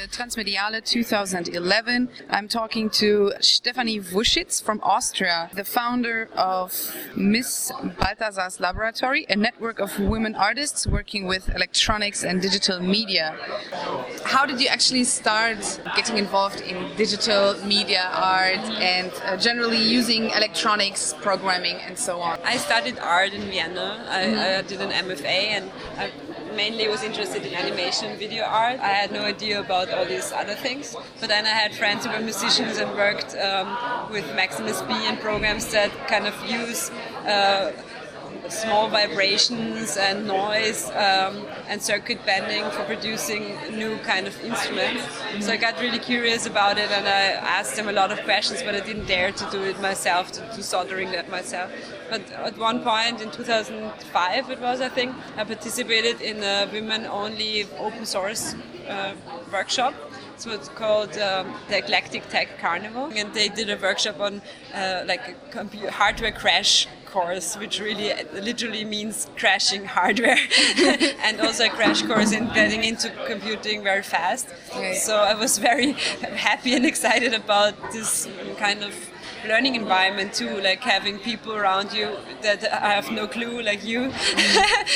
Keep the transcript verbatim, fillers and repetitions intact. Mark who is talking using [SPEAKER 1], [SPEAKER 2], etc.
[SPEAKER 1] Transmediale twenty eleven. I'm talking to Stefanie Wuschitz from Austria, the founder of Miss Balthasar's Laboratory, a network of women artists working with electronics and digital media. How did you actually start getting involved in digital media art and uh, generally using electronics, programming and so on?
[SPEAKER 2] I studied art in Vienna. I, mm-hmm. I did an M F A and I mainly was interested in animation and video art. I had no idea about all these other things, but then I had friends who were musicians and worked um, with Maximus B and programs that kind of use uh, small vibrations and noise um, and circuit bending for producing new kind of instruments. Mm-hmm. So I got really curious about it and I asked them a lot of questions, but I didn't dare to do it myself, to do soldering that myself. But at one point in two thousand five it was, I think, I participated in a women-only open source uh, workshop. So it's called um, the Eclectic Tech Carnival, and they did a workshop on uh, like a computer hardware crash course, which really literally means crashing hardware, and also a crash course in getting into computing very fast. Okay. So I was very happy and excited about this kind of learning environment too, like having people around you that have no clue, like you.